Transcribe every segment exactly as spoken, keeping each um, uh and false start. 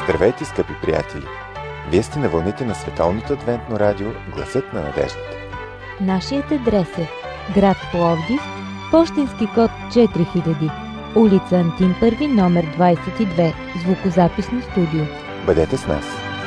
Здравейте, скъпи приятели! Вие сте на вълните на Световното адвентно радио Гласът на надеждата. Нашият адрес е град Пловдив, пощенски код четири хиляди, улица Антим първи, номер двадесет и две, звукозаписно студио. Бъдете с нас!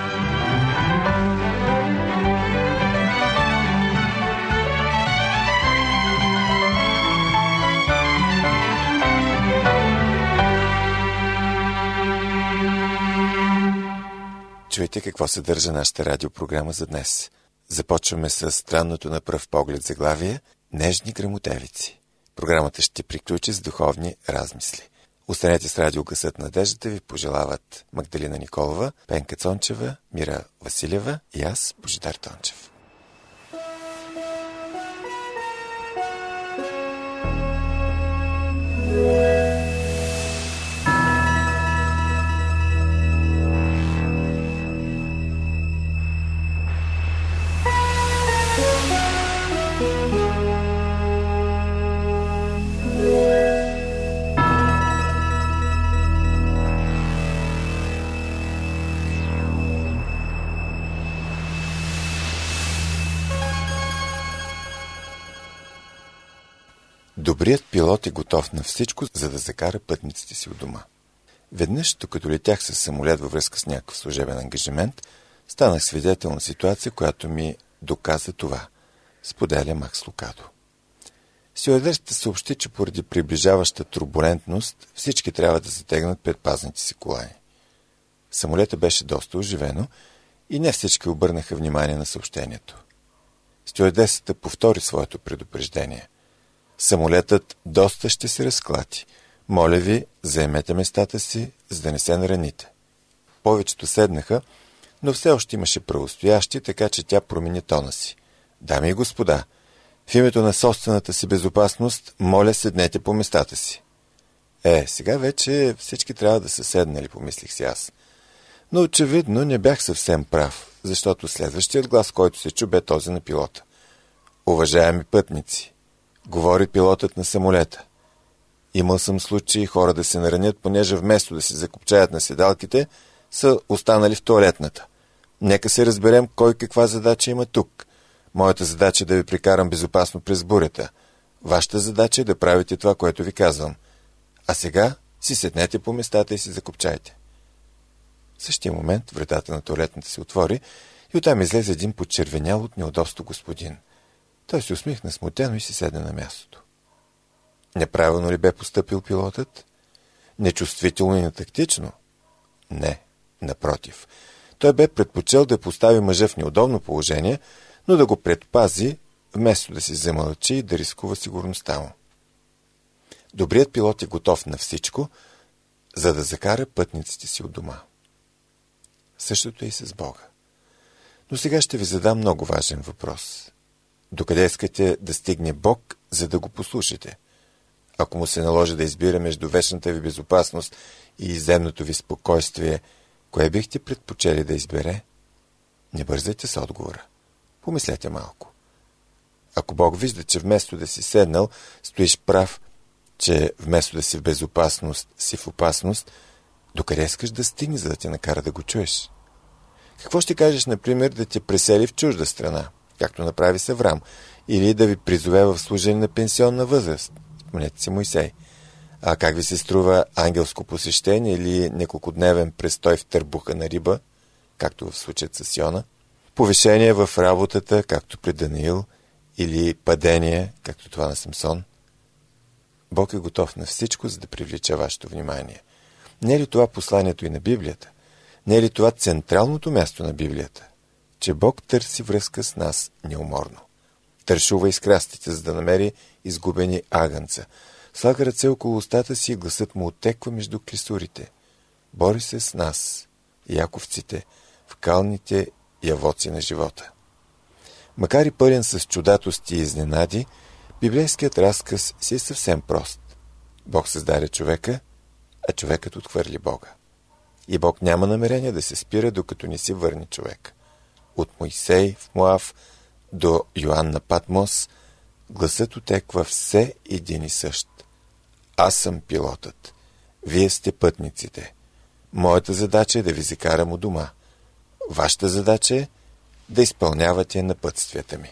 Чуйте какво съдържа нашата радиопрограма за днес. Започваме с странното на пръв поглед заглавие «Нежни гръмотевици». Програмата ще приключи с духовни размисли. Останете с радио Гласът на надеждата ви пожелават Магдалина Николова, Пенка Цончева, Мира Василева и аз, Божидар Тончев. Добрият пилот е готов на всичко, за да закара пътниците си от дома. Веднъж, докато летях със самолет във връзка с някакъв служебен ангажимент, станах свидетел на ситуация, която ми доказа това, споделя Макс Лукадо. Стюардесата съобщи, че поради приближаваща турбулентност всички трябва да затегнат предпазните си колани. Самолета беше доста оживено и не всички обърнаха внимание на съобщението. Стюардесата повтори своето предупреждение. Самолетът доста ще се разклати. Моля ви, заемете местата си, за да не се нараните. Повечето седнаха, но все още имаше правостоящи, така че тя промени тона си. Дами и господа, в името на собствената си безопасност, моля, седнете по местата си. Е, сега вече всички трябва да са седнали, помислих си аз. Но очевидно не бях съвсем прав, защото следващият глас, който се чу, бе този на пилота. Уважаеми пътници, говори пилотът на самолета. Имал съм случаи хора да се наранят, понеже вместо да се закопчаят на седалките, са останали в тоалетната. Нека се разберем кой каква задача има тук. Моята задача е да ви прекарам безопасно през бурята. Вашата задача е да правите това, което ви казвам. А сега си седнете по местата и се закопчайте. В същия момент вратата на тоалетната се отвори и оттам излезе един почервенял от неудобство господин. Той се усмихна смутено и си седна на мястото. Неправилно ли бе постъпил пилотът? Нечувствително и нетактично? Не, напротив. Той бе предпочел да постави мъжа в неудобно положение, но да го предпази, вместо да си замълчи и да рискува сигурността му. Добрият пилот е готов на всичко, за да закара пътниците си от дома. Същото е и с Бога. Но сега ще ви задам много важен въпрос. Докъде искате да стигне Бог, за да го послушате? Ако му се наложи да избира между вечната ви безопасност и земното ви спокойствие, кое бихте предпочели да избере? Не бързайте с отговора. Помислете малко. Ако Бог вижда, че вместо да си седнал, стоиш прав, че вместо да си в безопасност, си в опасност, докъде искаш да стигне, за да те накара да го чуеш? Какво ще кажеш, например, да те пресели в чужда страна, както направи с Аврам, или да ви призове в служение на пенсионна възраст? Спомнете си Мойсей. А как ви се струва ангелско посещение или неколкодневен престой в търбуха на риба, както в случаят с Йона? Повишение в работата, както при Даниил, или падение, както това на Самсон? Бог е готов на всичко, за да привлича вашето внимание. Не е ли това посланието и на Библията? Не е ли това централното място на Библията? Че Бог търси връзка с нас неуморно. Тършува из крастите, за да намери изгубени агънца. Слага ръце около устата си и гласът му отеква между клисурите. Бори се с нас, яковците, в калните явоци на живота. Макар и пълен с чудатости и изненади, библейският разказ си е съвсем прост. Бог създаде човека, а човекът отхвърли Бога. И Бог няма намерение да се спира, докато не си върне човек. От Мойсей в Моав до Йоан на Патмос, гласът отеква все един и същ. Аз съм пилотът. Вие сте пътниците. Моята задача е да ви закарам у дома. Вашата задача е да изпълнявате напътствията ми.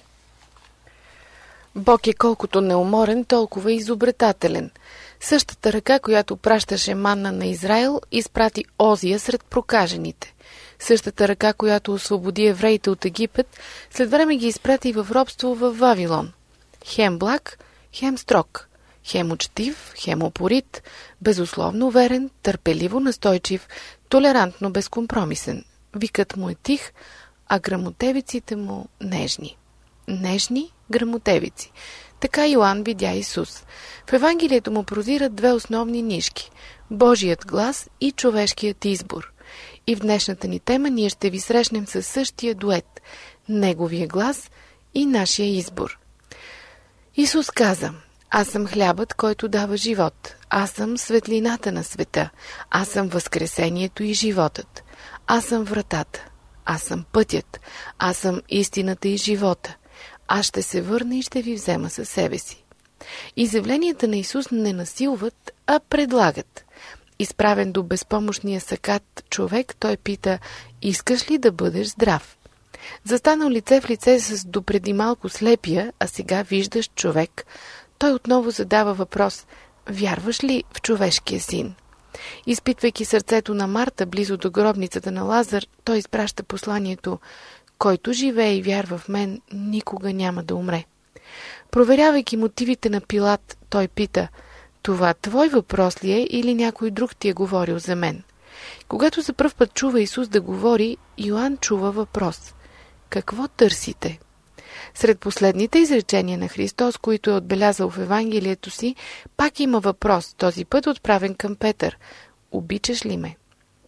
Бог е колкото неуморен, толкова изобретателен. Същата ръка, която пращаше манна на Израил, изпрати Озия сред прокажените. Същата ръка, която освободи евреите от Египет, след време ги изпрати в робство в Вавилон. Хем благ, хем строг, хем учтив, хем упорит, безусловно верен, търпеливо настойчив, толерантно безкомпромисен. Викът му е тих, а грамотевиците му нежни. Нежни грамотевици. Така Йоан видя Исус. В Евангелието му прозират две основни нишки – Божият глас и човешкият избор. И в днешната ни тема ние ще ви срещнем със същия дует – Неговия глас и нашия избор. Исус каза: аз съм хлябът, който дава живот. Аз съм светлината на света. Аз съм възкресението и животът. Аз съм вратата. Аз съм пътят. Аз съм истината и живота. Аз ще се върна и ще ви взема със себе си. Изявленията на Исус не насилват, а предлагат. Изправен до безпомощния сакат човек, той пита: искаш ли да бъдеш здрав? Застанал лице в лице с допреди малко слепия, а сега виждаш човек, той отново задава въпрос: вярваш ли в човешкия син? Изпитвайки сърцето на Марта близо до гробницата на Лазар, той изпраща посланието: който живее и вярва в мен, никога няма да умре. Проверявайки мотивите на Пилат, той пита: това твой въпрос ли е или някой друг ти е говорил за мен? Когато за пръв път чува Исус да говори, Йоан чува въпрос: какво търсите? Сред последните изречения на Христос, които е отбелязал в Евангелието си, пак има въпрос, този път отправен към Петър: обичаш ли ме?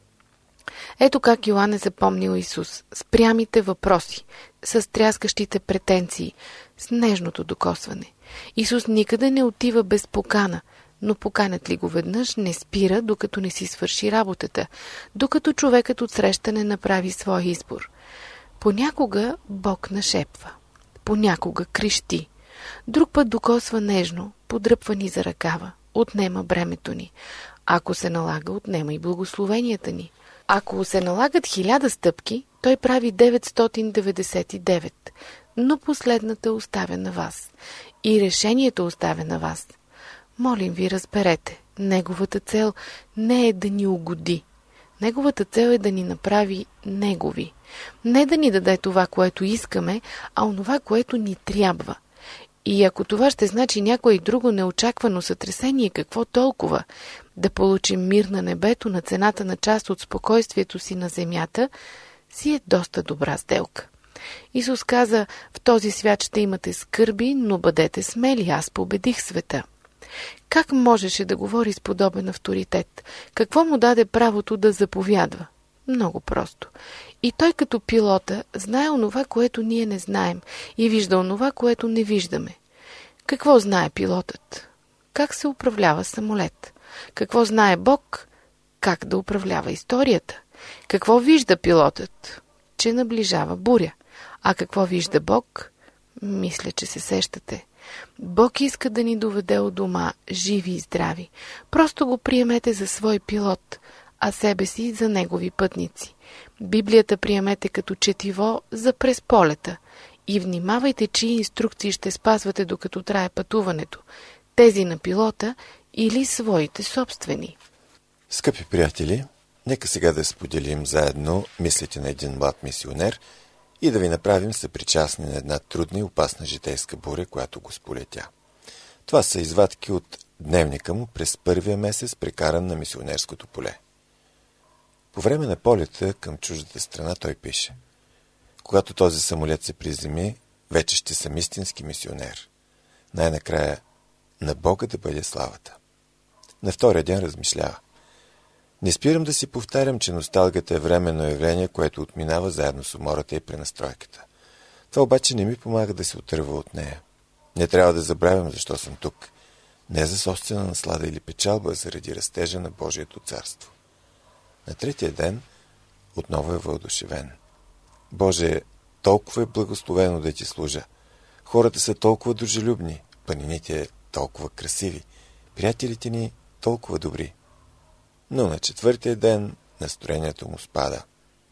Ето как Йоан е запомнил Исус: с прямите въпроси, с тряскащите претенции, с нежното докосване. Исус никъде не отива без покана, но поканят ли го веднъж, не спира, докато не си свърши работата, докато човекът отсреща не направи своя избор. Понякога Бог нашепва, понякога крещи, друг път докосва нежно, подръпва ни за ръкава, отнема бремето ни. Ако се налага, отнема и благословенията ни. Ако се налагат хиляда стъпки, той прави деветстотин деветдесет и девет, но последната оставя на вас. И решението оставя на вас. Молим ви, разберете, неговата цел не е да ни угоди. Неговата цел е да ни направи негови. Не да ни даде това, което искаме, а онова, което ни трябва. И ако това ще значи някое друго неочаквано сътресение, какво толкова? Да получим мир на небето на цената на част от спокойствието си на земята, си е доста добра сделка. Исус каза: в този свят ще имате скърби, но бъдете смели, аз победих света. Как можеше да говори с подобен авторитет? Какво му даде правото да заповядва? Много просто. И той като пилота знае онова, което ние не знаем, и вижда онова, което не виждаме. Какво знае пилотът? Как се управлява самолет? Какво знае Бог? Как да управлява историята? Какво вижда пилотът? Че наближава буря. А какво вижда Бог? Мисля, че се сещате. Бог иска да ни доведе у дома, живи и здрави. Просто го приемете за свой пилот, а себе си за негови пътници. Библията приемете като четиво за през полета и внимавайте, чии инструкции ще спазвате докато трае пътуването, тези на пилота или своите собствени. Скъпи приятели, нека сега да споделим заедно мислите на един млад мисионер и да ви направим съпричастни на една трудна и опасна житейска буря, която го сполетя. Това са извадки от дневника му през първия месец, прекаран на мисионерското поле. По време на полета към чуждата страна той пише: когато този самолет се приземи, вече ще съм истински мисионер. Най-накрая на Бога да бъде славата. На втория ден размишлява: не спирам да си повтарям, че носталгията е временно явление, което отминава заедно с умората и пренастройката. Това обаче не ми помага да се отърва от нея. Не трябва да забравям защо съм тук. Не за собствена наслада или печалба, а заради растежа на Божието царство. На третия ден отново е въодушевен. Боже, толкова е благословено да ти служа. Хората са толкова дружелюбни, планините толкова красиви, приятелите ни толкова добри. Но на четвъртия ден настроението му спада.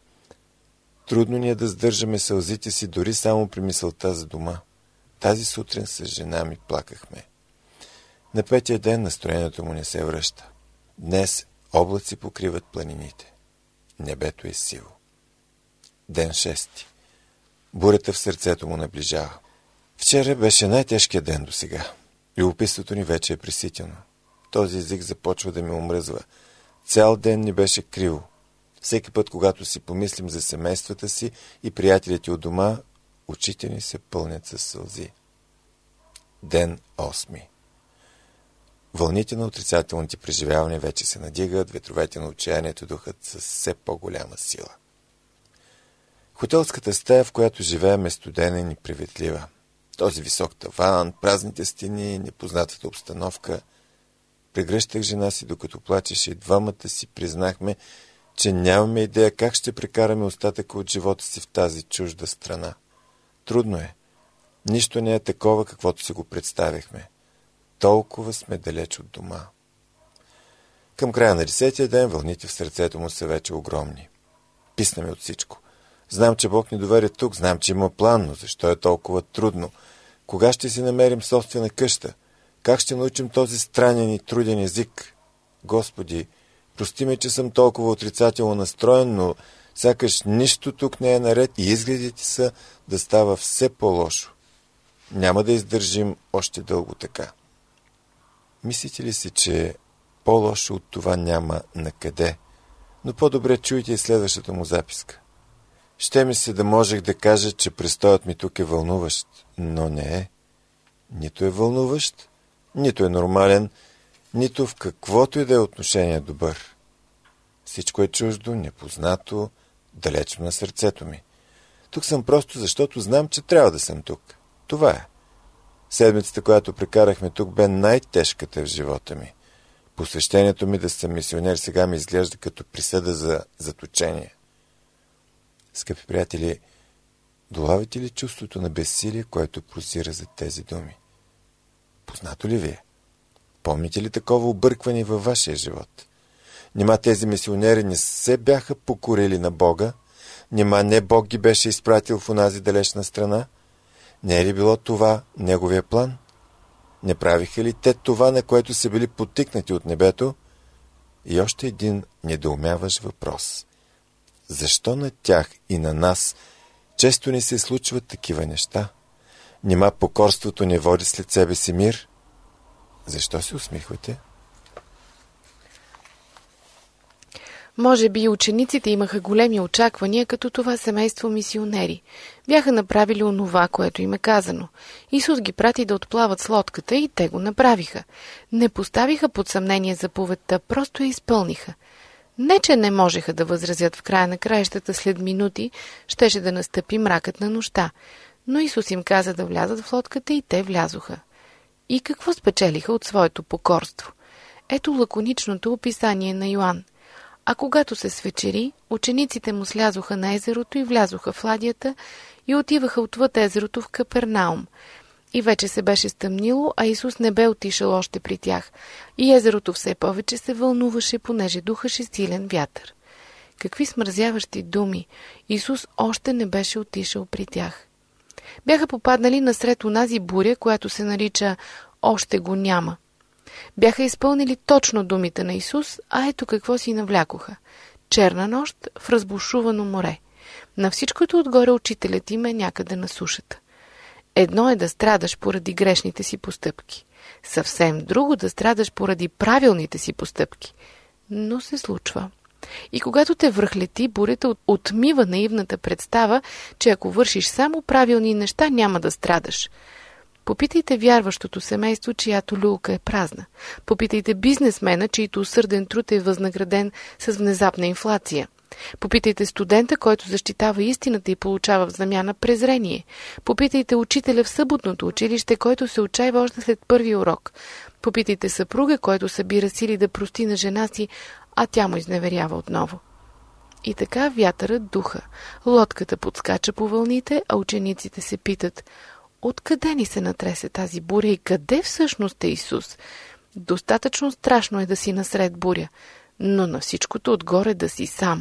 Трудно ни е да сдържаме сълзите си дори само при мисълта за дома. Тази сутрин с жена ми плакахме. На петия ден настроението му не се връща. Днес облаци покриват планините. Небето е сиво. Ден шести. Бурята в сърцето му наближава. Вчера беше най-тежкият ден до сега. Любопитството ни вече е преситено. Този език започва да ми омръзва. Цял ден ни беше криво. Всеки път, когато си помислим за семействата си и приятелите от дома, очите ни се пълнят със сълзи. Ден осми. Вълните на отрицателните преживявания вече се надигат, ветровете на отчаянието духат с все по-голяма сила. Хотелската стая, в която живеем, е студена и неприветлива. Този висок таван, празните стени, непознатата обстановка. Прегръщах жена си, докато плачеше, и двамата си признахме, че нямаме идея как ще прекараме остатъка от живота си в тази чужда страна. Трудно е. Нищо не е такова, каквото си го представихме. Толкова сме далеч от дома. Към края на десетия ден вълните в сърцето му са вече огромни. Писнаме от всичко. Знам, че Бог ни доведе тук, знам, че има план, но защо е толкова трудно? Кога ще си намерим собствена къща? Как ще научим този странен и труден език? Господи, прости ме, че съм толкова отрицателно настроен, но сякаш нищо тук не е наред и изгледите са да става все по-лошо. Няма да издържим още дълго така. Мислите ли си, че по-лошо от това няма накъде? Но по-добре чуйте и следващата му записка. Ще ми се да можех да кажа, че престоят ми тук е вълнуващ, но не е. Нито е вълнуващ, нито е нормален, нито в каквото и да е отношение добър. Всичко е чуждо, непознато, далечно на сърцето ми. Тук съм просто защото знам, че трябва да съм тук. Това е. Седмицата, която прекарахме тук, бе най-тежката в живота ми. Посвещението ми да съм мисионер сега ми изглежда като присъда за заточение. Скъпи приятели, долавите ли чувството на безсилие, което прозира за тези думи? Познато ли ви е? Помните ли такова объркване във вашия живот? Нима тези мисионери не се бяха покорили на Бога? Нима не Бог ги беше изпратил в онази далечна страна? Не е ли било това неговия план? Не правиха ли те това, на което са били потикнати от небето? И още един недоумяващ въпрос. Защо на тях и на нас често ни се случват такива неща? Нима покорството не води след себе си мир? Защо се усмихвате? Може би и учениците имаха големи очаквания, като това семейство мисионери. Бяха направили онова, което им е казано. Исус ги прати да отплават с лодката и те го направиха. Не поставиха под съмнение заповедта, просто я изпълниха. Не, че не можеха да възразят в края на краищата, след минути щеше да настъпи мракът на нощта. Но Исус им каза да влязат в лодката и те влязоха. И какво спечелиха от своето покорство? Ето лаконичното описание на Йоан. А когато се свечери, учениците му слязоха на езерото и влязоха в ладията и отиваха отвъд езерото в Капернаум. И вече се беше стъмнило, а Исус не бе отишъл още при тях. И езерото все повече се вълнуваше, понеже духаше силен вятър. Какви смързяващи думи! Исус още не беше отишъл при тях. Бяха попаднали насред онази буря, която се нарича «Още го няма». Бяха изпълнили точно думите на Исус, а ето какво си навлякоха. Черна нощ в разбушувано море. На всичкото отгоре учителят им е някъде на сушата. Едно е да страдаш поради грешните си постъпки. Съвсем друго да страдаш поради правилните си постъпки. Но се случва. И когато те връхлети, бурята отмива наивната представа, че ако вършиш само правилни неща, няма да страдаш. Попитайте вярващото семейство, чиято люлка е празна. Попитайте бизнесмена, чийто усърден труд е възнаграден с внезапна инфлация. Попитайте студента, който защитава истината и получава в замяна презрение. Попитайте учителя в съботното училище, който се отчаива още след първия урок. Попитайте съпруга, който събира сили да прости на жена си, а тя му изневерява отново. И така вятърът духа. Лодката подскача по вълните, а учениците се питат: откъде ни се натресе тази буря и къде всъщност е Исус? Достатъчно страшно е да си насред буря. но на всичкото отгоре да си сам.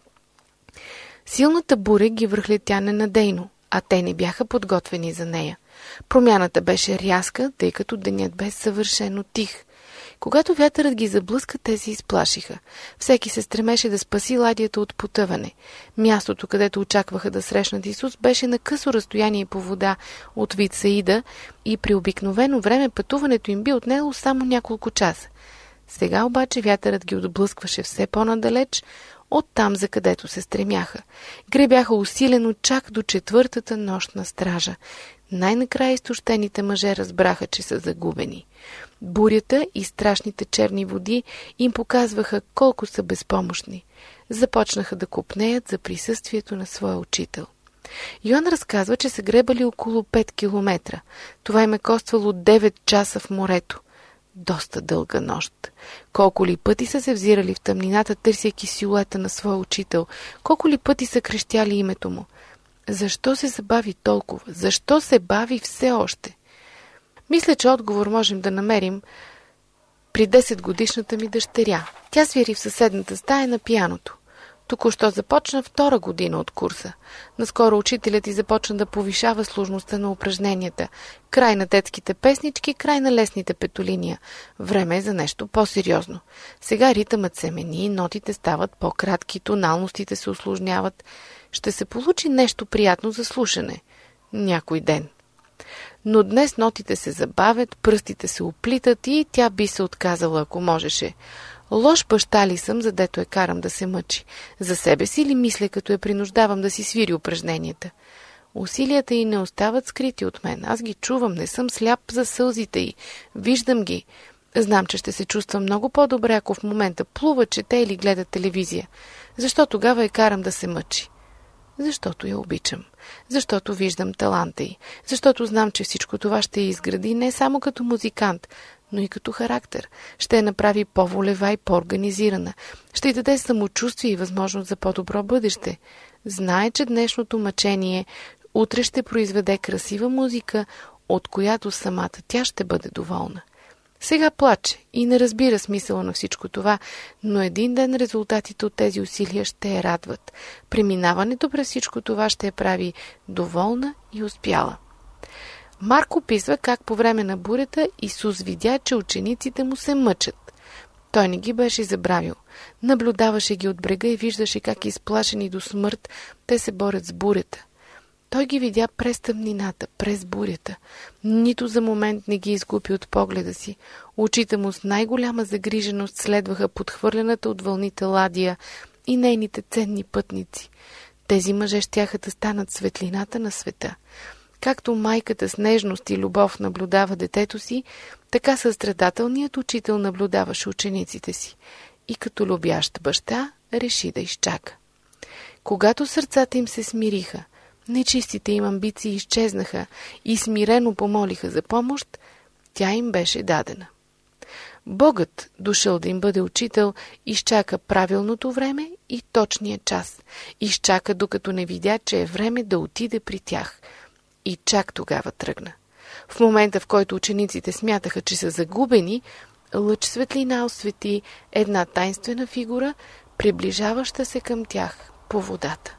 Силната буря ги връхлетя ненадейно, а те не бяха подготвени за нея. Промяната беше рязка, тъй като денят бе съвършено тих. Когато вятърът ги заблъска, те се изплашиха. Всеки се стремеше да спаси ладията от потъване. Мястото, където очакваха да срещнат Исус, беше на късо разстояние по вода от Витсаида и при обикновено време пътуването им би отнело само няколко часа. Сега обаче вятърът ги отблъскваше все по-надалеч от там, за където се стремяха. Гребяха усилено чак до четвъртата нощна стража. Най-накрая изтощените мъже разбраха, че са загубени. Бурята и страшните черни води им показваха колко са безпомощни. Започнаха да копнеят за присъствието на своя учител. Йоан разказва, че са гребали около пет километра. Това им е коствало девет часа в морето. Доста дълга нощ. Колко ли пъти са се взирали в тъмнината, търсейки силуета на своя учител, колко ли пъти са крещяли името му. Защо се забави толкова? Защо се бави все още? Мисля, че отговор можем да намерим при десетгодишната ми дъщеря. Тя свири в съседната стая на пианото. Току-що започна втора година от курса. Наскоро учителят й започна да повишава сложността на упражненията. Край на детските песнички, край на лесните петолиния. Време е за нещо по-сериозно. Сега ритъмът се мени, нотите стават по-кратки, тоналностите се усложняват. Ще се получи нещо приятно за слушане. Някой ден. Но днес нотите се забавят, пръстите се оплитат и тя би се отказала, ако можеше. Лош баща ли съм, задето я карам да се мъчи? За себе си ли мисля, като я принуждавам да си свири упражненията? Усилията й не остават скрити от мен. Аз ги чувам, не съм сляп за сълзите й. Виждам ги. Знам, че ще се чувства много по-добре, ако в момента плува, чете или гледа телевизия. Защо тогава я карам да се мъчи? Защото я обичам. Защото виждам таланта й. Защото знам, че всичко това ще я изгради не само като музикант, но и като характер. Ще я направи по-волева и по-организирана. Ще й даде самочувствие и възможност за по-добро бъдеще. Знае, че днешното мъчение утре ще произведе красива музика, от която самата тя ще бъде доволна. Сега плаче и не разбира смисъла на всичко това, но един ден резултатите от тези усилия ще я радват. Преминаването през всичко това ще я прави доволна и успяла. Марк описва как по време на бурята Исус видя, че учениците му се мъчат. Той не ги беше забравил. Наблюдаваше ги от брега и виждаше как изплашени до смърт те се борят с бурята. Той ги видя през тъмнината, през бурята. Нито за момент не ги изгуби от погледа си. Очите му с най-голяма загриженост следваха подхвърлената от вълните ладия и нейните ценни пътници. Тези мъже щяха да станат светлината на света. Както майката с нежност и любов наблюдава детето си, така състрадателният учител наблюдаваше учениците си. И като любящ баща реши да изчака. Когато сърцата им се смириха, нечистите им амбиции изчезнаха и смирено помолиха за помощ, тя им беше дадена. Богът, дошъл да им бъде учител, изчака правилното време и точния час. Изчака, докато не видя, че е време да отиде при тях. И чак тогава тръгна. В момента, в който учениците смятаха, че са загубени, лъч светлина освети една тайнствена фигура, приближаваща се към тях по водата.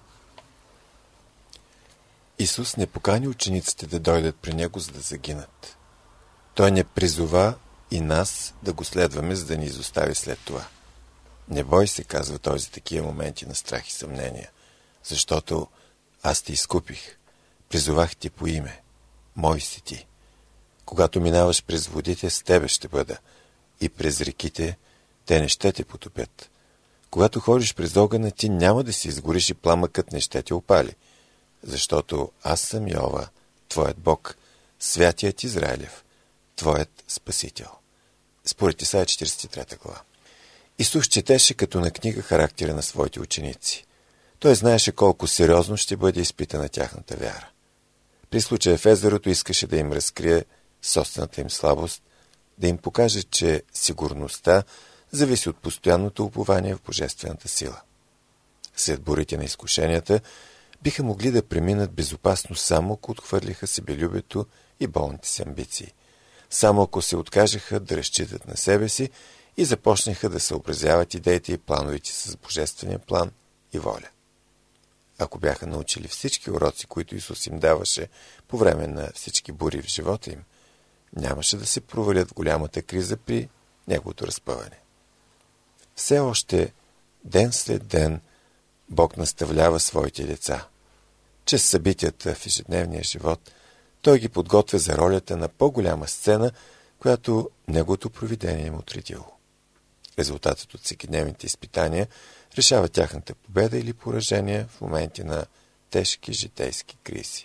Исус не покани учениците да дойдат при Него, за да загинат. Той не призова и нас да го следваме, за да ни изостави след това. Не бой се, казва Той за такива моменти на страх и съмнения, защото аз те изкупих. Призовах ти по име. Мой си ти. Когато минаваш през водите, с тебе ще бъда. И през реките, те не ще те потопят. Когато ходиш през огъня, ти няма да си изгориш и пламъкът не ще те опали. Защото аз съм Йова, твоят Бог, святият Израилев, твоят Спасител. Според Исаия четиридесет и трета глава. Исус четеше като на книга характера на своите ученици. Той знаеше колко сериозно ще бъде изпитана тяхната вяра. При случая в езерото искаше да им разкрие собствената им слабост, да им покаже, че сигурността зависи от постоянното упование в божествената сила. След бурите на изкушенията биха могли да преминат безопасно само ако отхвърлиха себелюбието и болните си амбиции. Само ако се откажеха да разчитат на себе си и започнаха да съобразяват идеите и плановете с божествения план и воля. Ако бяха научили всички уроци, които Исус им даваше по време на всички бури в живота им, нямаше да се провалят в голямата криза при неговото разпъване. Все още, ден след ден, Бог наставлява своите деца. Чрез събитията в ежедневния живот, Той ги подготвя за ролята на по-голяма сцена, която неговото провидение им отредило. Резултатът от всекидневните изпитания решава тяхната победа или поражение в моменти на тежки житейски кризи.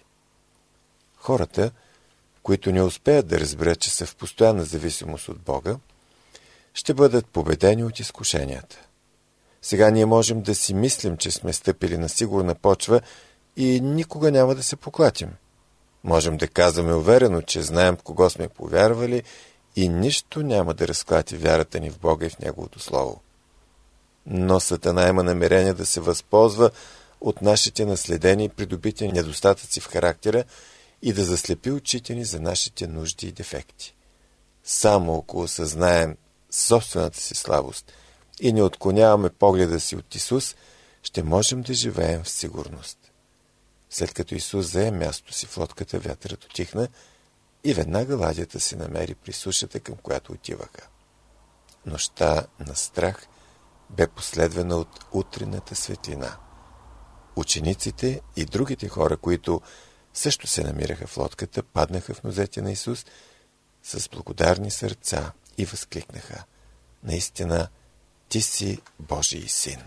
Хората, които не успеят да разберат, че са в постоянна зависимост от Бога, ще бъдат победени от изкушенията. Сега ние можем да си мислим, че сме стъпили на сигурна почва и никога няма да се поклатим. Можем да казваме уверено, че знаем в кого сме повярвали и нищо няма да разклати вярата ни в Бога и в Неговото Слово. Но Сатана има намерение да се възползва от нашите наследени и придобити недостатъци в характера и да заслепи очите ни за нашите нужди и дефекти. Само ако осъзнаем собствената си слабост и не отклоняваме погледа си от Исус, ще можем да живеем в сигурност. След като Исус зае мястото си в лодката, вятърът утихна и веднага ладята се намери при сушата, към която отиваха. Нощта на страх бе последвана от утрената светлина. Учениците и другите хора, които също се намираха в лодката, паднаха в нозете на Исус с благодарни сърца и възкликнаха: наистина, Ти си Божий син.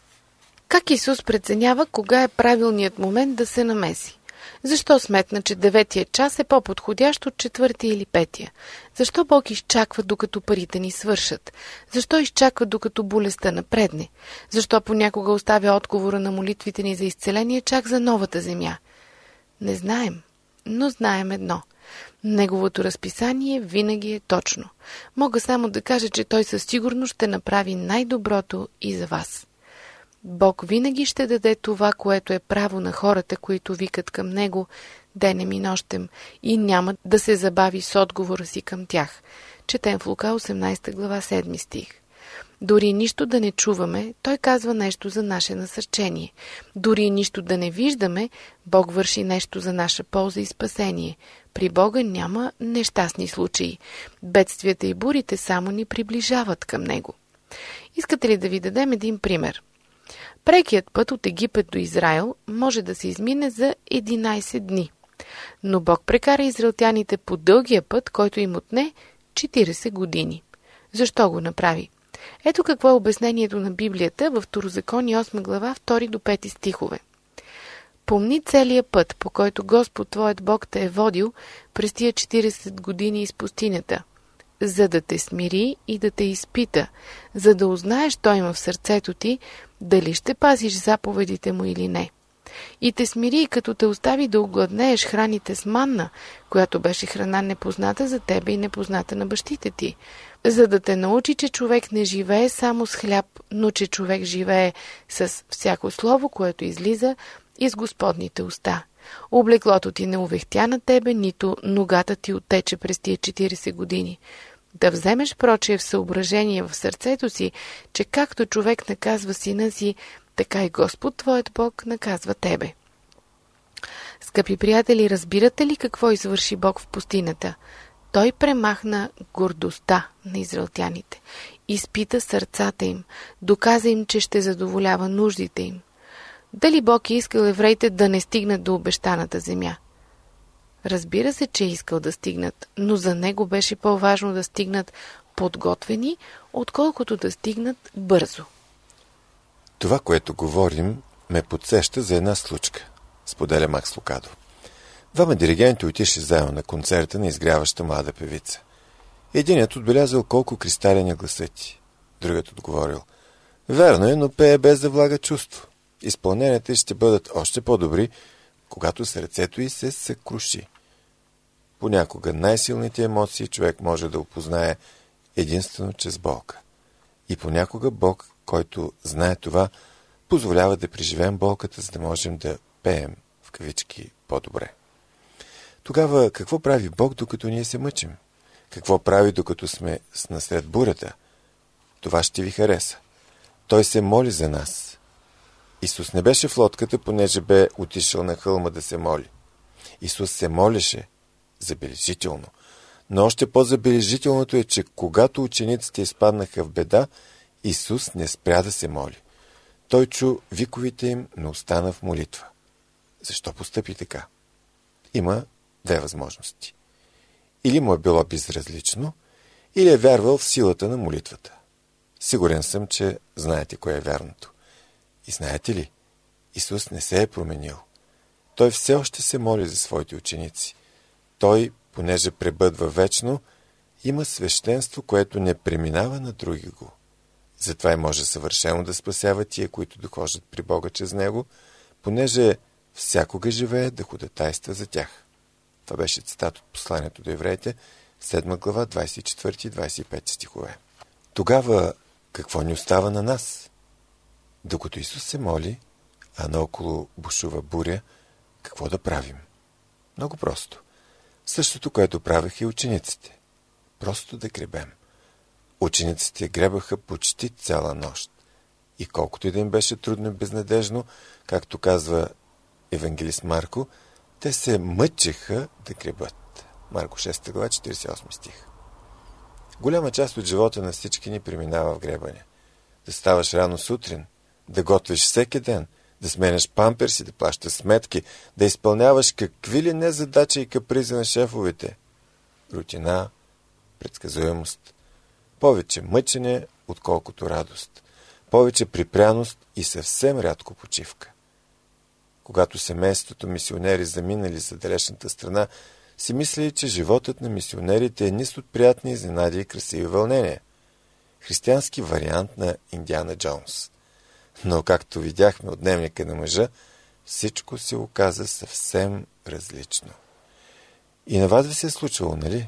Как Исус преценява кога е правилният момент да се намеси? Защо сметна, че деветия час е по-подходящ от четвъртия или петия? Защо Бог изчаква, докато парите ни свършат? Защо изчаква, докато болестта напредне? Защо понякога оставя отговора на молитвите ни за изцеление чак за новата земя? Не знаем, но знаем едно. Неговото разписание винаги е точно. Мога само да кажа, че Той със сигурност ще направи най-доброто и за вас. Бог винаги ще даде това, което е право на хората, които викат към Него денем и нощем, и няма да се забави с отговора си към тях. Четем в Лука осемнадесета глава седми стих. Дори нищо да не чуваме, Той казва нещо за наше насърчение. Дори нищо да не виждаме, Бог върши нещо за наша полза и спасение. При Бога няма нещастни случаи. Бедствията и бурите само ни приближават към Него. Искате ли да ви дадем един пример? Прекият път от Египет до Израел може да се измине за единадесет дни. Но Бог прекара израелтяните по дългия път, който им отне четиридесет години. Защо го направи? Ето какво е обяснението на Библията във Второзаконие осма глава, втори до пети стихове. Помни целия път, по който Господ твоят Бог те е водил през тия четиридесет години из пустинята, за да те смири и да те изпита, за да узнаеш Той има в сърцето ти, дали ще пазиш заповедите му или не. И те смири, като те остави да огладнееш храните с манна, която беше храна непозната за тебе и непозната на бащите ти, за да те научи, че човек не живее само с хляб, но че човек живее с всяко слово, което излиза из Господните уста. Облеклото ти не увехтя на тебе, нито ногата ти оттече през тия четиридесет години. Да вземеш прочее в съображение в сърцето си, че както човек наказва сина си, така и Господ твоят Бог наказва тебе. Скъпи приятели, разбирате ли какво извърши Бог в пустинята? Той премахна гордостта на израелтяните, изпита сърцата им, доказа им, че ще задоволява нуждите им. Дали Бог е искал евреите да не стигнат до обещаната земя? Разбира се, че е искал да стигнат, но за него беше по-важно да стигнат подготвени, отколкото да стигнат бързо. Това, което говорим, ме подсеща за една случка, споделя Макс Лукадо. Двама диригенти отишли заедно на концерта на изгряваща млада певица. Единият отбелязал колко кристален е гласът ти. Другият отговорил: верно е, но пее без да влага чувство. Изпълненията ще бъдат още по-добри, когато сърцето й се съкруши. Понякога най-силните емоции човек може да опознае единствено чрез болка. И понякога Бог, който знае това, позволява да преживеем болката, за да можем да пеем, в кавички, по-добре. Тогава какво прави Бог, докато ние се мъчим? Какво прави, докато сме насред бурята? това ще ви хареса. Той се моли за нас. Исус не беше в лодката, понеже бе отишъл на хълма да се моли. Исус се молеше забележително. Но още по-забележителното е, че когато учениците изпаднаха в беда, Исус не спря да се моли. Той чу виковите им, но остана в молитва. Защо постъпи така? Има две възможности. Или му е било безразлично, или е вярвал в силата на молитвата. Сигурен съм, че знаете кое е вярното. И знаете ли, Исус не се е променил. Той все още се моли за своите ученици. Той, понеже пребъдва вечно, има свещенство, което не преминава на други го. Затова и може съвършено да спасява тия, които дохождат при Бога чрез Него, понеже всякога живее да ходатайства за тях. Това беше цитат от посланието до евреите, седма глава, двадесет и четвърти и двадесет и пети стихове. Тогава какво ни остава на нас? Докато Исус се моли, а наоколо бушува буря, какво да правим? Много просто. Същото, което правеха и учениците. Просто да гребем. Учениците гребаха почти цяла нощ. И колкото и да им беше трудно и безнадежно, както казва евангелист Марко, те се мъчеха да гребат. Марко шеста глава, четиридесет и осми стих. Голяма част от живота на всички ни преминава в гребане. Да ставаш рано сутрин, да готвиш всеки ден, да сменяш памперси, да плащаш сметки, да изпълняваш какви ли не задачи и капризи на шефовете. Рутина, предсказуемост, повече мъчене, отколкото радост, повече припряност и съвсем рядко почивка. Когато семейството мисионери заминали за далечната страна, си мислили, че животът на мисионерите е низ от приятни изненади и красиви вълнения. Християнски вариант на Индиана Джонс. Но, както видяхме от дневника на мъжа, всичко се оказа съвсем различно. И на вас ви се е случвало, нали?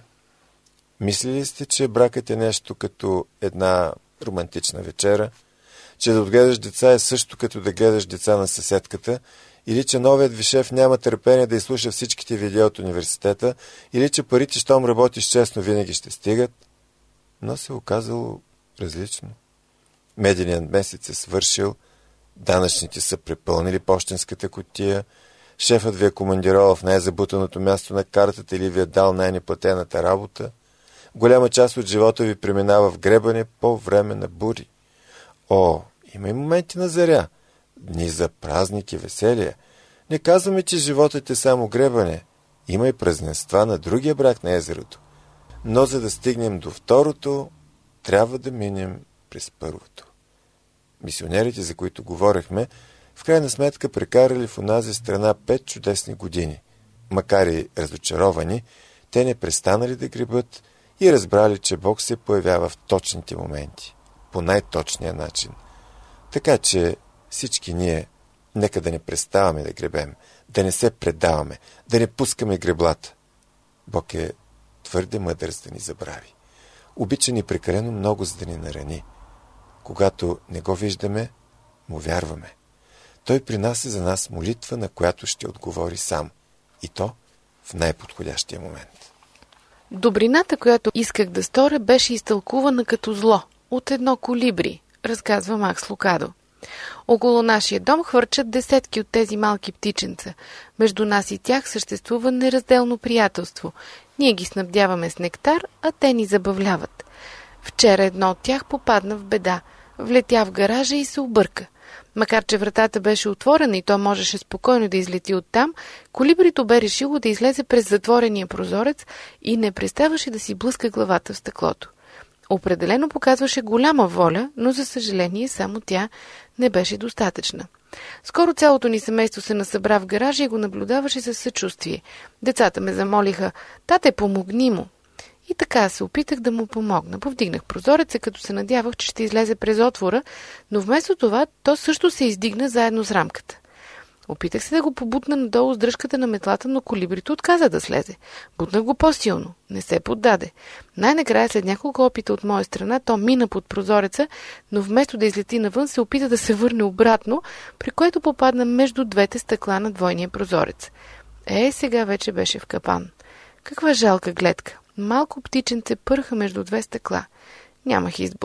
Мислили сте, че бракът е нещо като една романтична вечера, че да отгледаш деца е също като да гледаш деца на съседката, или че новият ви шеф няма търпение да изслуша всичките видеа от университета, или че парите, щом работиш честно, винаги ще стигат, но се оказало различно. Меденият месец е свършил, данъчните са препълнили пощенската кутия, шефът ви е командировал в най-забутаното място на картата или ви е дал най-неплатената работа. Голяма част от живота ви преминава в гребане по време на бури. О, има и моменти на заря, дни за празник и веселие. Не казваме, че животът е само гребане. Има и празненства на другия брак на езерото. Но за да стигнем до второто, трябва да минем през първото. Мисионерите, за които говорехме, в крайна сметка прекарали в онази страна пет чудесни години. Макар и разочаровани, те не престанали да гребат и разбрали, че Бог се появява в точните моменти, по най-точния начин. Така че всички ние нека да не преставаме да гребем, да не се предаваме, да не пускаме греблата. Бог е твърде мъдър, за да ни забрави. Обича ни прекалено много, за да ни нарани. Когато не го виждаме, му вярваме. Той принася за нас молитва, на която ще отговори сам. И то в най-подходящия момент. Добрината, която исках да сторя, беше изтълкувана като зло от едно колибри, разказва Макс Лукадо. Около нашия дом хвърчат десетки от тези малки птиченца. Между нас и тях съществува неразделно приятелство. Ние ги снабдяваме с нектар, а те ни забавляват. Вчера едно от тях попадна в беда. Влетя в гаража и се обърка. Макар че вратата беше отворена и то можеше спокойно да излети оттам, колибрито бе решило да излезе през затворения прозорец и не преставаше да си блъска главата в стъклото. Определено показваше голяма воля, но за съжаление само тя не беше достатъчна. Скоро цялото ни семейство се насъбра в гаража и го наблюдаваше със съчувствие. Децата ме замолиха: "Тате, помогни му!" И така се опитах да му помогна. Повдигнах прозореца, като се надявах, че ще излезе през отвора, но вместо това то също се издигна заедно с рамката. Опитах се да го побутна надолу с дръжката на метлата, но колибрито отказа да слезе. Бутнах го по-силно. Не се поддаде. Най-накрая, след няколко опита от моя страна, то мина под прозореца, но вместо да излети навън, се опита да се върне обратно, при което попадна между двете стъкла на двойния прозорец. Е, сега вече беше в капан. Каква жалка гледка. Малко птиченце пърха между две стъкла. Нямах избор.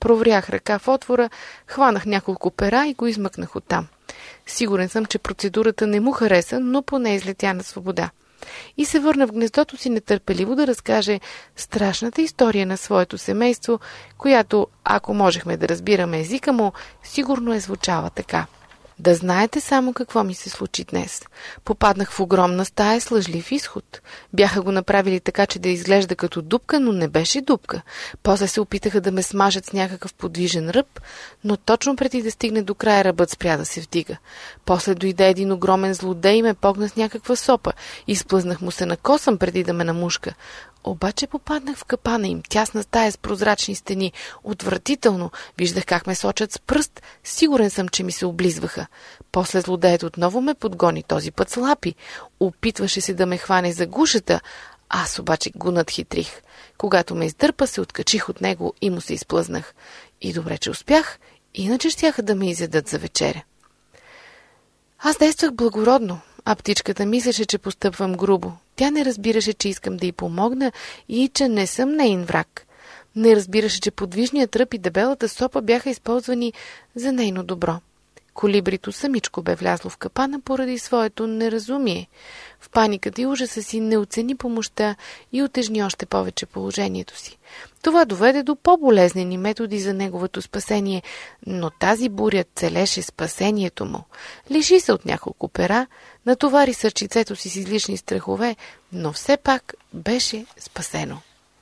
Проврях ръка в отвора, хванах няколко пера и го измъкнах оттам. Сигурен съм, че процедурата не му хареса, но поне излетя на свобода. И се върна в гнездото си нетърпеливо да разкаже страшната история на своето семейство, която, ако можехме да разбираме езика му, сигурно е звучала така. Да знаете само какво ми се случи днес. Попаднах в огромна стая с лъжлив изход. Бяха го направили така, че да изглежда като дупка, но не беше дупка. После се опитаха да ме смажат с някакъв подвижен ръб, но точно преди да стигне до края ръбът спря да се вдига. После дойде един огромен злодей и ме погна с някаква сопа. Изплъзнах му се на косъм преди да ме намушка. Обаче попаднах в капана им, тясна стая с прозрачни стени. Отвратително. Виждах как ме сочат с пръст. Сигурен съм, че ми се облизваха. После злодеят отново ме подгони, този път с лапи. Опитваше се да ме хване за гушата. Аз обаче го надхитрих. Когато ме издърпа, се откачих от него и му се изплъзнах. И добре, че успях, иначе щяха да ме изядат за вечеря. Аз действах благородно, а птичката мислеше, че постъпвам грубо. Тя не разбираше, че искам да й помогна и че не съм неин враг. Не разбираше, че подвижният ръб и дебелата сопа бяха използвани за нейно добро. Колибрито самичко бе влязло в капана поради своето неразумие. В паниката и ужаса си не оцени помощта и утежни още повече положението си. Това доведе до по-болезнени методи за неговото спасение, но тази буря целеше спасението му. Лиши се от няколко пера, натовари сърчицето си с излишни страхове, но все пак беше спасено.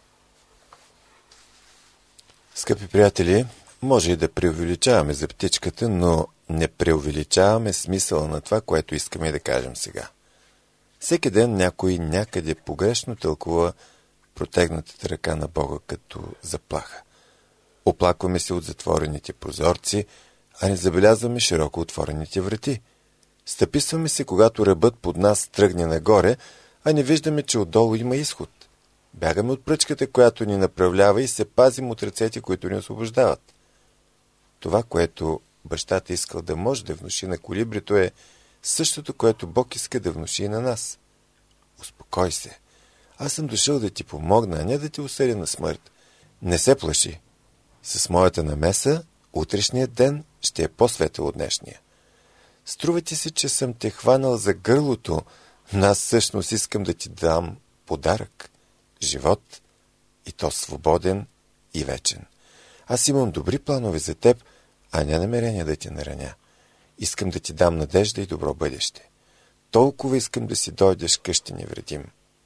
Скъпи приятели, може и да преувеличаваме за птичката, но не преувеличаваме смисъла на това, което искаме да кажем сега. Всеки ден някой някъде погрешно тълкува протегнатата ръка на Бога като заплаха. Оплакваме се от затворените прозорци, а не забелязваме широко отворените врати. Стъписваме се, когато ръбът под нас тръгне нагоре, а не виждаме, че отдолу има изход. Бягаме от пръчката, която ни направлява и се пазим от ръцете, които ни освобождават. Това, което бащата искал да може да внуши на колибрито, е същото, което Бог иска да внуши и на нас. Успокой се. Аз съм дошъл да ти помогна, а не да те осъдя на смърт. Не се плаши. С моята намеса, утрешният ден ще е по-светъл от днешния. Струва ти се, че съм те хванал за гърлото, но аз всъщност искам да ти дам подарък. Живот, и то свободен и вечен. Аз имам добри планове за теб, а не намерение да те нараня. Искам да ти дам надежда и добро бъдеще. Толкова искам да си дойдеш къщи невредим.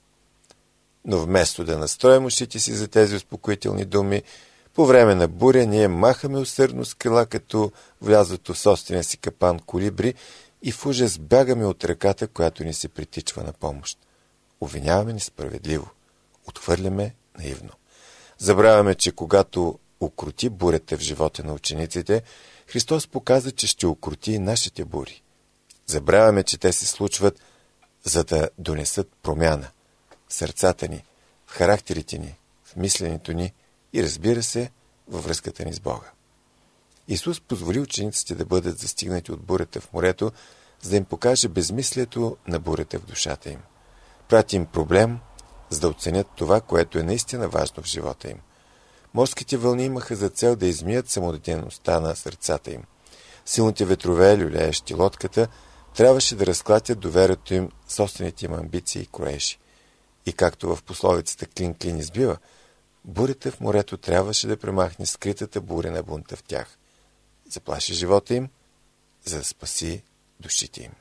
Но вместо да настроим ушите си за тези успокоителни думи, по време на буря ние махаме усърдно с крила, като влязото в собствения си капан колибри и в ужас бягаме от ръката, която ни се притичва на помощ. Обвиняваме несправедливо. Отхвърляме наивно. Забравяме, че когато укрути бурята в живота на учениците, Христос показа, че ще укрути и нашите бури. Забравяме, че те се случват, за да донесат промяна в сърцата ни, в характерите ни, в мисленето ни и, разбира се, във връзката ни с Бога. Исус позволи учениците да бъдат застигнати от бурята в морето, за да им покаже безмислието на бурята в душата им. Прати им проблем, за да оценят това, което е наистина важно в живота им. Морските вълни имаха за цел да измият самодетелността на сърцата им. Силните ветрове, люлеещи лодката, трябваше да разклатят доверието им собствените им амбиции и кроежи. И както в пословицата клин клин избива, бурята в морето трябваше да премахне скритата буря на бунта в тях. Заплаши живота им, за да спаси душите им.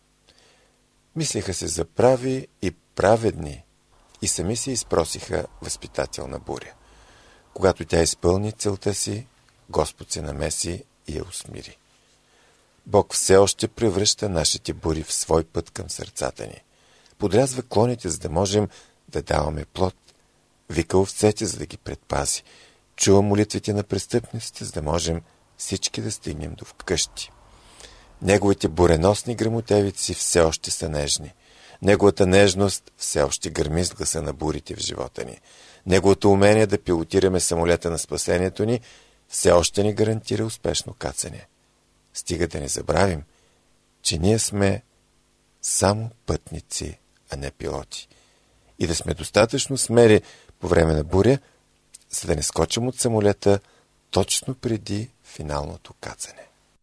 Мислеха се за прави и праведни и сами се изпросиха възпитателна буря. Когато тя изпълни целта си, Господ се намеси и я усмири. Бог все още превръща нашите бури в свой път към сърцата ни. Подрязва клоните, за да можем да даваме плод. Вика овцете, за да ги предпази. Чува молитвите на престъпниците, за да можем всички да стигнем до вкъщи. Неговите буреносни гръмотевици все още са нежни. Неговата нежност все още гърми с гласа на бурите в живота ни. Неговото умение да пилотираме самолета на спасението ни все още ни гарантира успешно кацане. Стига да не забравим, че ние сме само пътници, а не пилоти. И да сме достатъчно смели по време на буря, за да не скочим от самолета, точно преди финалното кацане.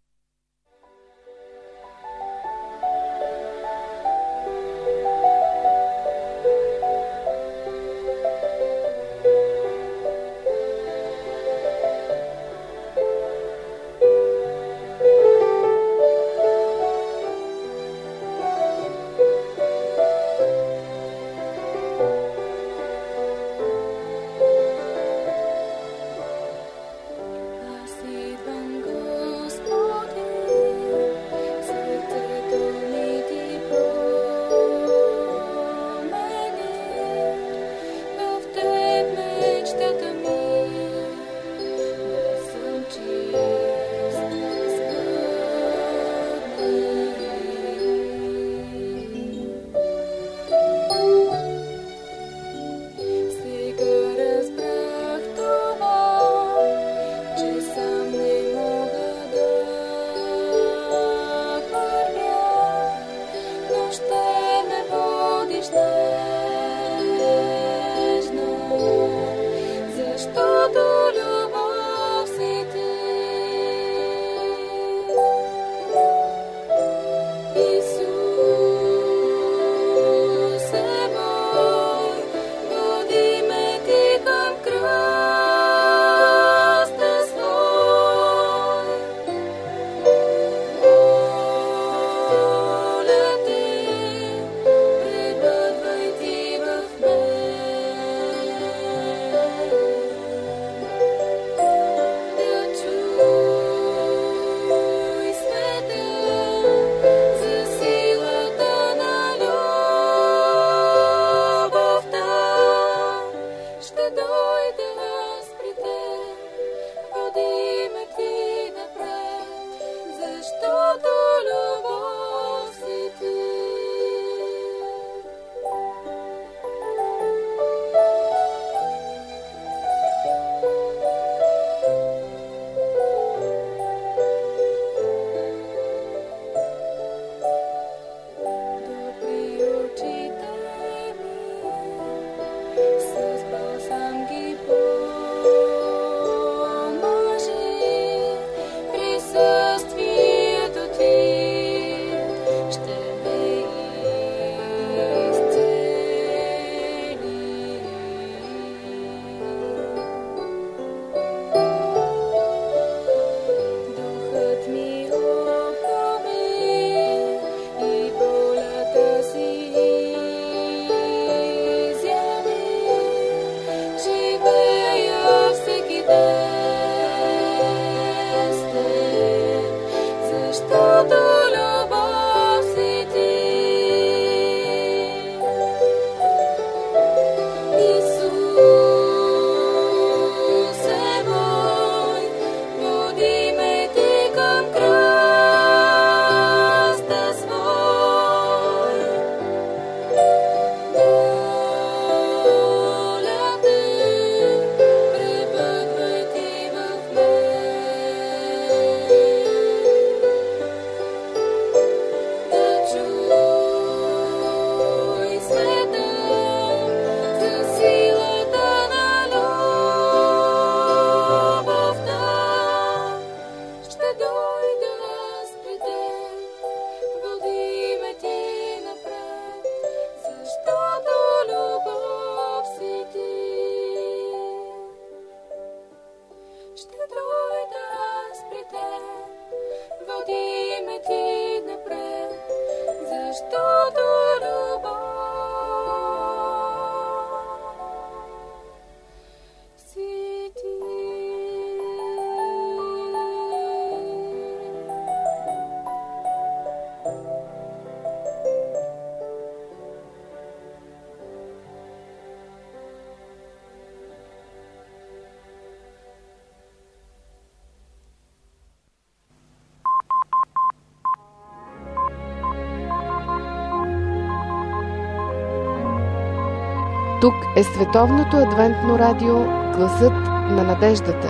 Тук е Световното адвентно радио, гласът на надеждата.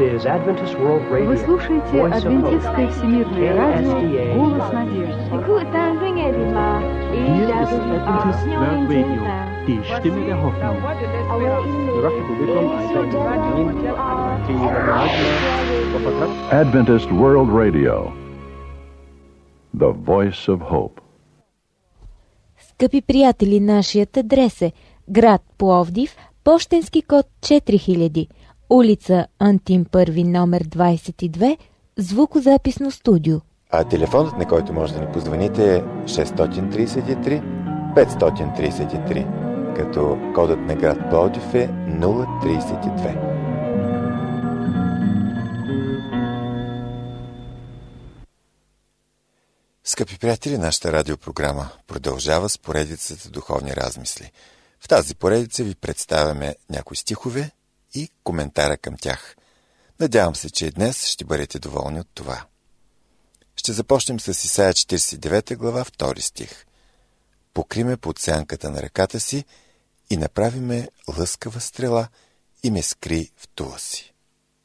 Вы слушаете Адвентистское всемирное радио, голос надежды. Écoute un ringé, et Die Stimme der Hoffnung. نرحب بكم أعزائي المستمعين في برنامجنا وفترة Adventist World Radio, the voice of hope. Скъпи приятели, нашият адрес е град Пловдив, пощенски код четири хиляди, улица Антим първи, номер двайсет и две, звукозаписно студио. А телефонът, на който може да ни позвоните, е шест три три пет три три, като кодът на град Пловдив е нула трийсет и две. Скъпи приятели, нашата радиопрограма продължава с поредицата духовни размисли. В тази поредица ви представяме някои стихове и коментара към тях. Надявам се, че и днес ще бъдете доволни от това. Ще започнем с Исаия четирийсет и девета глава, втори стих. Покри ме под сянката на ръката си и направи ме лъскава стрела и ме скри в тула си.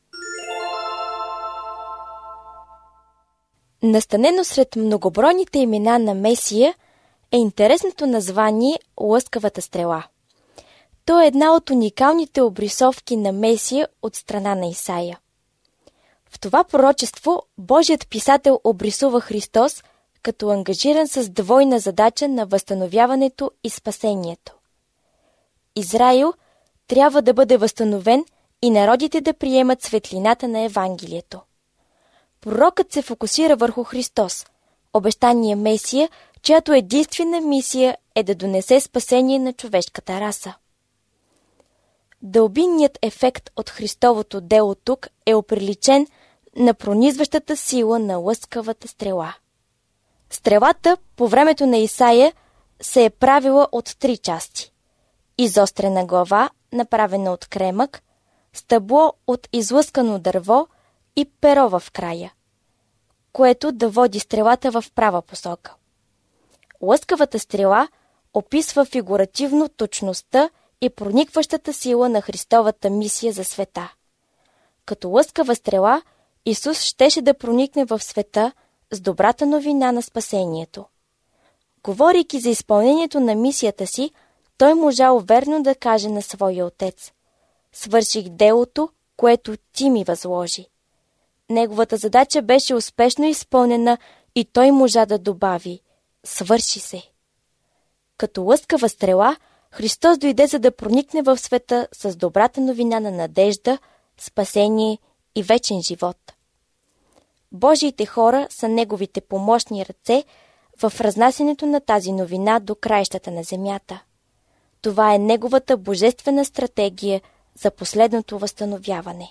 Настанено сред многобройните имена на Месия е интересното название Лъскавата стрела. То е една от уникалните обрисовки на Месия от страна на Исаия. В това пророчество Божият писател обрисува Христос като ангажиран с двойна задача на възстановяването и спасението. Израил трябва да бъде възстановен и народите да приемат светлината на Евангелието. Пророкът се фокусира върху Христос, обещания Месия, чиято единствена мисия е да донесе спасение на човешката раса. Дълбинният ефект от Христовото дело тук е оприличен на пронизващата сила на лъскавата стрела. Стрелата по времето на Исаия се е правила от три части. Изострена глава, направена от кремък, стъбло от излъскано дърво и перо в края, което да води стрелата в права посока. Лъскавата стрела описва фигуративно точността и проникващата сила на Христовата мисия за света. Като лъскава стрела, Исус щеше да проникне в света с добрата новина на спасението. Говорейки за изпълнението на мисията си, той можал верно да каже на своя отец: „Свърших делото, което ти ми възложи“. Неговата задача беше успешно изпълнена и той можа да добави: „Свърши се“. Като лъскава стрела, Христос дойде за да проникне в света с добрата новина на надежда, спасение и вечен живот. Божиите хора са неговите помощни ръце в разнасянето на тази новина до краищата на земята. Това е неговата божествена стратегия за последното възстановяване.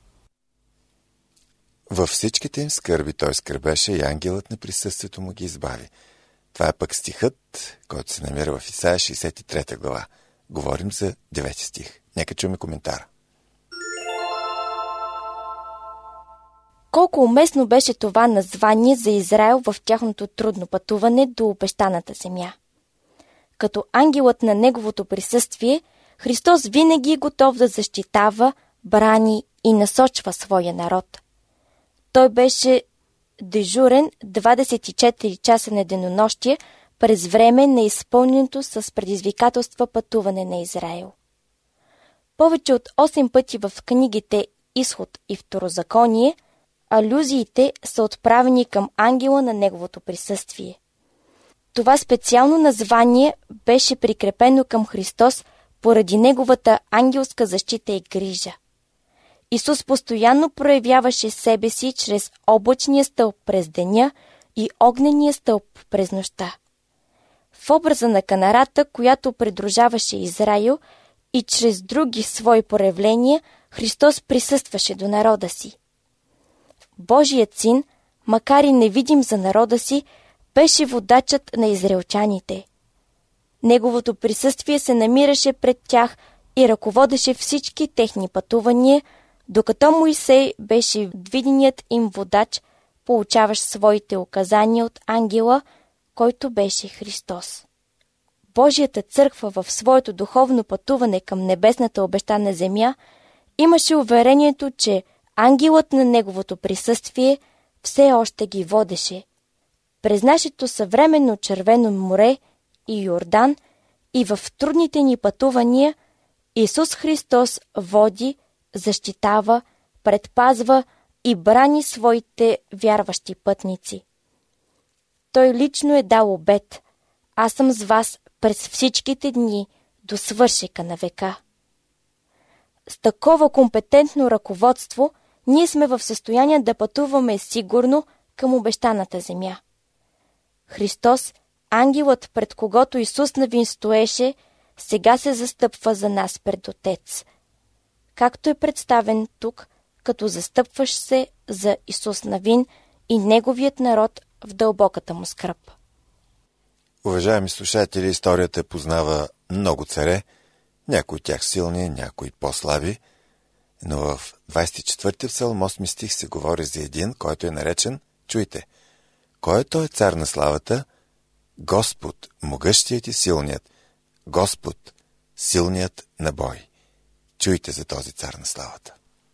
Във всичките им скърби той скърбеше и ангелът на присъствието му ги избави. Това е пък стихът, който се намира в Исаия шейсет и трета глава. Говорим за девети стих. Нека чуем коментар. Колко уместно беше това название за Израел в тяхното трудно пътуване до обещаната земя. Като ангелът на неговото присъствие, Христос винаги е готов да защитава, брани и насочва своя народ. Той беше дежурен двадесет и четири часа на денонощие през време на изпълненото с предизвикателства пътуване на Израел. Повече от осем пъти в книгите Изход и Второзаконие алюзиите са отправени към ангела на неговото присъствие. Това специално название беше прикрепено към Христос поради неговата ангелска защита и грижа. Исус постоянно проявяваше себе си чрез облачния стълб през деня и огнения стълб през нощта. В образа на канарата, която придружаваше Израил, и чрез други свои проявления Христос присъстваше до народа си. Божият син, макар и невидим за народа си, беше водачът на израелчаните. Неговото присъствие се намираше пред тях и ръководеше всички техни пътувания, докато Моисей беше виденият им водач, получаващ своите указания от ангела, който беше Христос. Божията църква в своето духовно пътуване към небесната обещана земя имаше уверението, че ангелът на неговото присъствие все още ги водеше. През нашето съвременно Червено море и Йордан и в трудните ни пътувания Исус Христос води, защитава, предпазва и брани своите вярващи пътници. Той лично е дал обет: аз съм с вас през всичките дни до свършека на века. С такова компетентно ръководство ние сме в състояние да пътуваме сигурно към обещаната земя. Христос, ангелът, пред когото Исус Навин стоеше, сега се застъпва за нас пред Отец, както е представен тук, като застъпваш се за Исус Навин и неговият народ в дълбоката му скръб. Уважаеми слушатели, историята познава много царе, някои от тях силни, някои по-слаби, но в двадесет и четвърти псалм, осми стих се говори за един, който е наречен, чуйте, кой е той цар на славата? Господ, могъщият и силният, Господ, силният на бой. Чуйте за този цар на славата.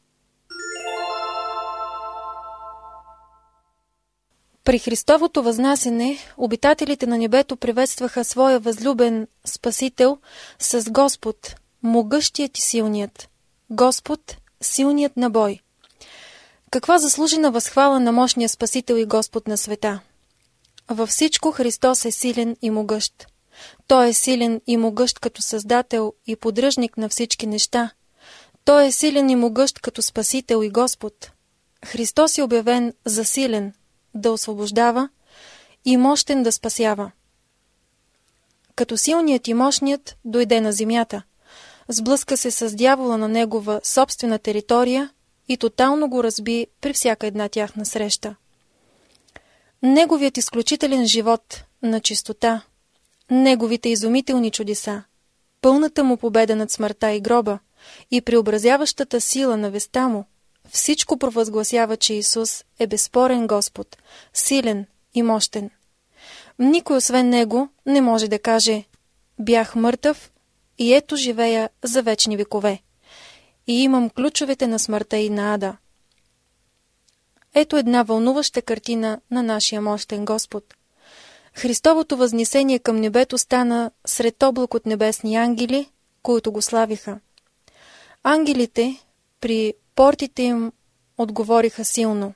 При Христовото възнасяне обитателите на небето приветстваха своя възлюбен Спасител с Господ, могъщият и силният. Господ, силният на бой. Каква заслужена възхвала на мощния Спасител и Господ на света! Във всичко Христос е силен и могъщ. Той е силен и могъщ като Създател и поддръжник на всички неща. Той е силен и могъщ като Спасител и Господ. Христос е обявен за силен, да освобождава и мощен да спасява. Като силният и мощният дойде на земята, сблъска се с дявола на негова собствена територия и тотално го разби при всяка една тяхна среща. Неговият изключителен живот на чистота, неговите изумителни чудеса, пълната му победа над смъртта и гроба и преобразяващата сила на веста му, всичко провъзгласява, че Исус е безспорен Господ, силен и мощен. Никой освен Него не може да каже: бях мъртъв и ето живея за вечни векове и имам ключовете на смъртта и на ада. Ето една вълнуваща картина на нашия мощен Господ. Христовото възнесение към небето стана сред облак от небесни ангели, които го славиха. Ангелите при портите им отговориха силно: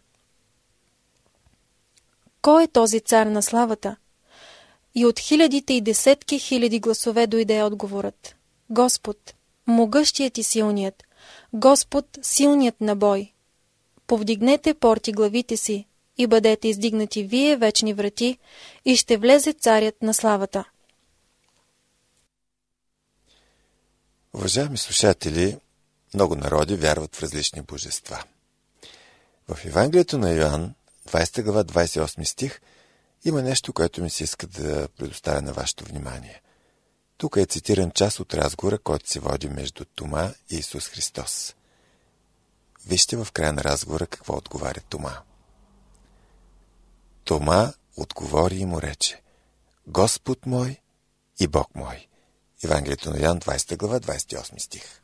кой е този цар на славата? И от хилядите и десетки хиляди гласове дойде отговорът: Господ, могъщият и силният, Господ, силният на бой. Повдигнете порти главите си и бъдете издигнати вие, вечни врати, и ще влезе царят на славата. Уважаеми слушатели, много народи вярват в различни божества. В Евангелието на Йоан, двадесета глава, двадесет и осми стих, има нещо, което ми се иска да предоставя на вашето внимание. Тук е цитиран част от разговора, който се води между Тома и Исус Христос. Вижте в края на разговора какво отговаря Тома. Тома отговори и му рече: Господ мой и Бог мой. Евангелието на Йоан, двадесета глава, двадесет и осми стих.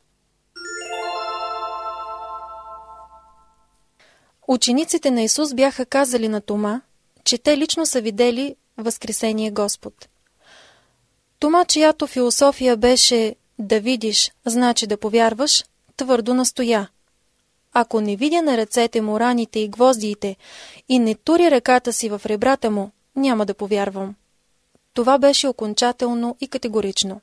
Учениците на Исус бяха казали на Тома, че те лично са видели възкресение Господ. Тома, чиято философия беше да видиш, значи да повярваш, твърдо настоя: ако не видя на ръцете му раните и гвоздиите и не тури ръката си в ребрата му, няма да повярвам. Това беше окончателно и категорично.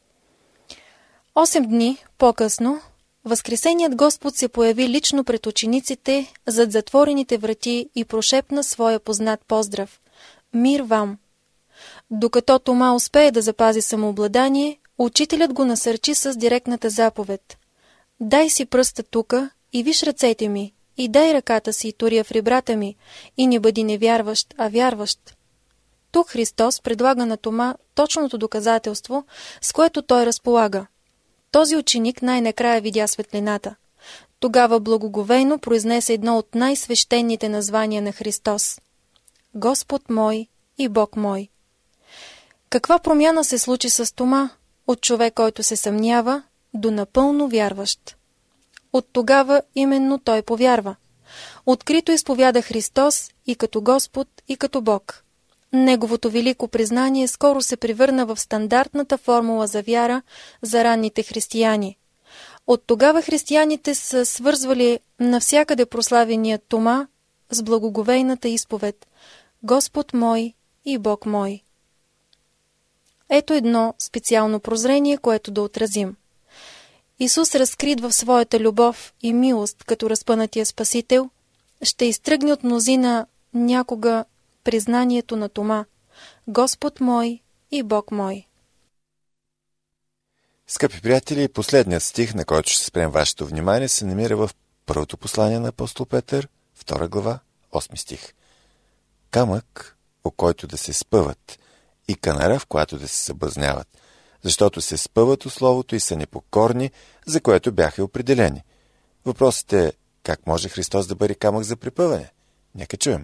Осем дни по-късно възкресеният Господ се появи лично пред учениците зад затворените врати и прошепна своя познат поздрав: мир вам! Докато Тома успее да запази самообладание, учителят го насърчи с директната заповед: дай си пръста тука и виж ръцете ми, и дай ръката си и турия в ребрата ми, и не бъди невярващ, а вярващ. Тук Христос предлага на Тома точното доказателство, с което той разполага. Този ученик най-накрая видя светлината. Тогава благоговейно произнесе едно от най-свещените названия на Христос: Господ мой и Бог мой. Каква промяна се случи с Тома, от човек, който се съмнява, до напълно вярващ? От тогава именно той повярва. Открито изповяда Христос и като Господ, и като Бог. неговото велико признание скоро се превърна в стандартната формула за вяра за ранните християни. От тогава християните са свързвали навсякъде прославения Тома с благоговейната изповед «Господ мой и Бог мой». Ето едно специално прозрение, което да отразим. Исус, разкрит в своята любов и милост като разпънатия Спасител, ще изтръгне от мнозина някога признанието на Тома «Господ мой и Бог мой». Скъпи приятели, последният стих, на който ще спрем вашето внимание, се намира в първото послание на апостол Петър, втора глава, осми стих. Камък, о който да се спъват, и канара, в която да се съблазняват, защото се спъват от словото и са непокорни, за което бяха определени. Въпросът е, как може Христос да бъде камък за припъване? Нека чуем.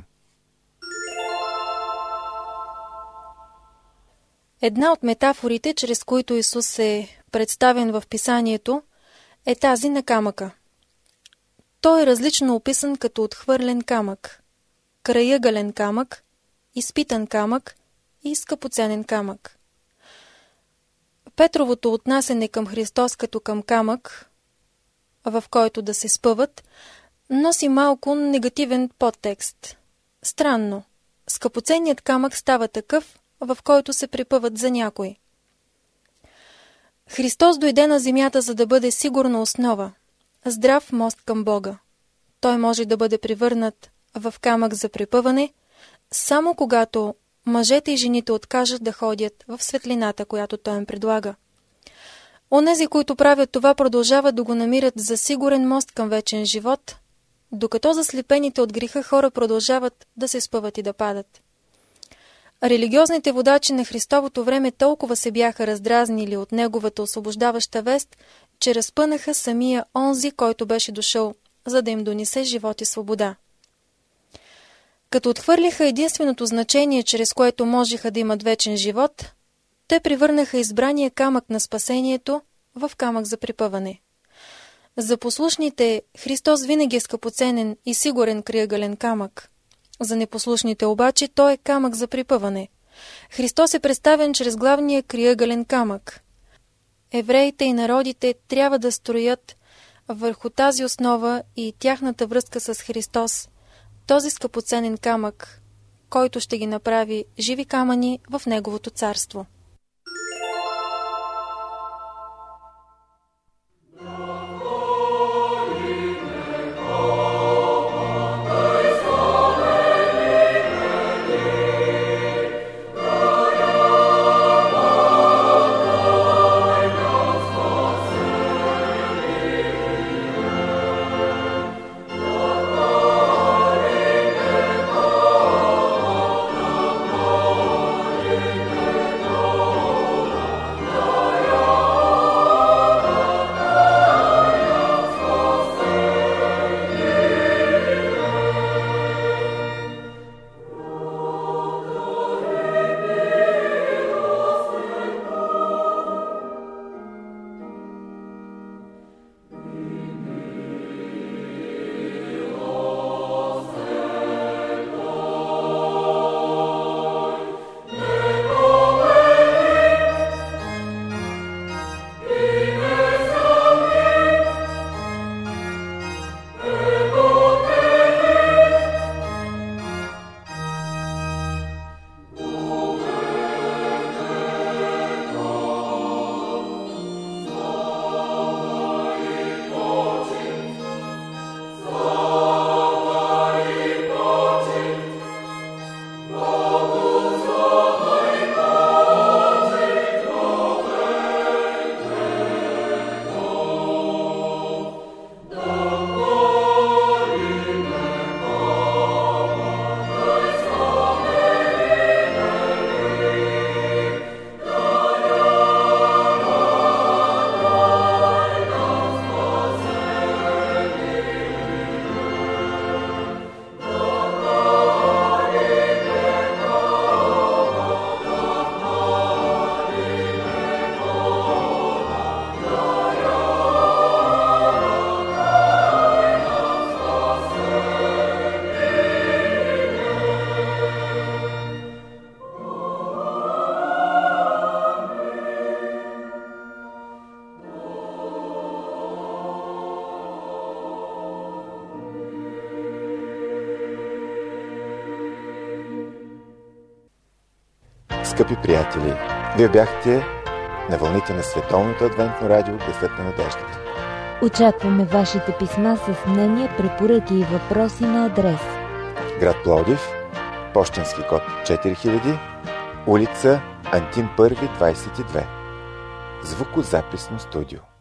Една от метафорите, чрез които Исус е представен в Писанието, е тази на камъка. Той е различно описан като отхвърлен камък, краягълен камък, изпитан камък и скъпоценен камък. Петровото отнасяне към Христос като към камък, в който да се спъват, носи малко негативен подтекст. Странно, скъпоценният камък става такъв, в който се припъват за някой. Христос дойде на земята, за да бъде сигурна основа, здрав мост към Бога. Той може да бъде превърнат в камък за припъване, само когато мъжете и жените откажат да ходят в светлината, която Той им предлага. Онези, които правят това, продължават да го намират за сигурен мост към вечен живот, докато заслепените от греха хора продължават да се спъват и да падат. Религиозните водачи на Христовото време толкова се бяха раздразнили от неговата освобождаваща вест, че разпънаха самия онзи, който беше дошъл, за да им донесе живот и свобода. Като отхвърлиха единственото значение, чрез което можеха да имат вечен живот, те превърнаха избрания камък на спасението в камък за припъване. За послушните Христос винаги е скъпоценен и сигурен крайъгълен камък. За непослушните обаче той е камък за припъване. Христос е представен чрез главния крайъгълен камък. Евреите и народите трябва да строят върху тази основа и тяхната връзка с Христос, този скъпоценен камък, който ще ги направи живи камъни в Неговото царство. Скъпи приятели, вие бяхте на вълните на Световното адвентно радио Гласът на надеждата. Очакваме вашите писма с мнения, препоръки и въпроси на адрес: град Пловдив, пощенски код четири хиляди, улица Антим първи, двайсет и две. Звукозаписно студио.